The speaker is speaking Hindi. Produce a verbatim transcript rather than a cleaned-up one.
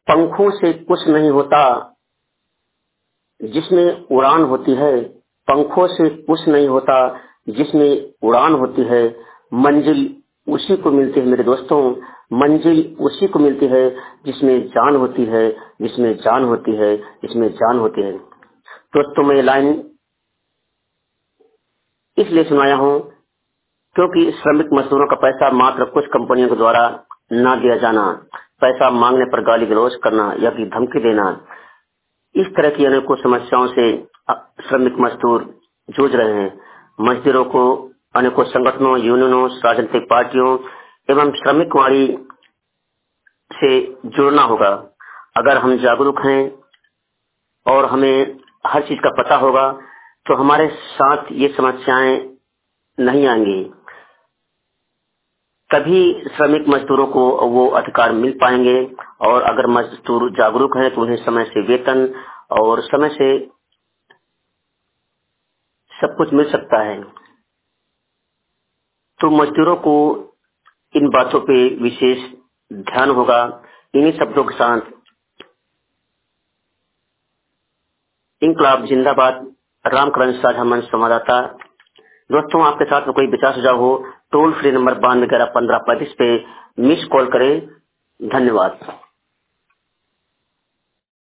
पंखों से कुछ नहीं होता जिसमें उड़ान होती है, पंखों से कुछ नहीं होता जिसमें उड़ान होती है। मंजिल उसी को मिलती है मेरे दोस्तों, मंजिल उसी को मिलती है जिसमें जान होती है, जिसमें जान होती है, जिसमें जान होती है। दोस्तों मैं ये लाइन इसलिए सुनाया हूँ क्योंकि श्रमिक मजदूरों का पैसा मात्र कुछ कंपनियों के द्वारा न दिया जाना, पैसा मांगने पर गाली गलौज करना या कि धमकी देना, इस तरह की अनेकों समस्याओं से श्रमिक मजदूर जूझ रहे हैं। मजदूरों को अनेकों संगठनों, यूनियनों, राजनीतिक पार्टियों एवं श्रमिक वाणी से जुड़ना होगा। अगर हम जागरूक हैं और हमें हर चीज का पता होगा तो हमारे साथ ये समस्याएं नहीं आएंगी। तभी श्रमिक मजदूरों को वो अधिकार मिल पाएंगे। और अगर मजदूर जागरूक हैं तो उन्हें समय से वेतन और समय से सब कुछ मिल सकता है। तो मजदूरों को इन बातों पे विशेष ध्यान होगा। इन्हीं शब्दों के साथ इंकलाब जिंदाबाद, रामक्रंज साझा मंच संवाददाता। दोस्तों आपके साथ में कोई विचार सुझाव हो टोल फ्री नंबर बानवे ग्यारह पंद्रह पैंतीस पे मिस कॉल करें। धन्यवाद।